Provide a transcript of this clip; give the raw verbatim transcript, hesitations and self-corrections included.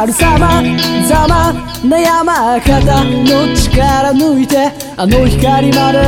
あるさまざまな山形の力抜いてあの光まで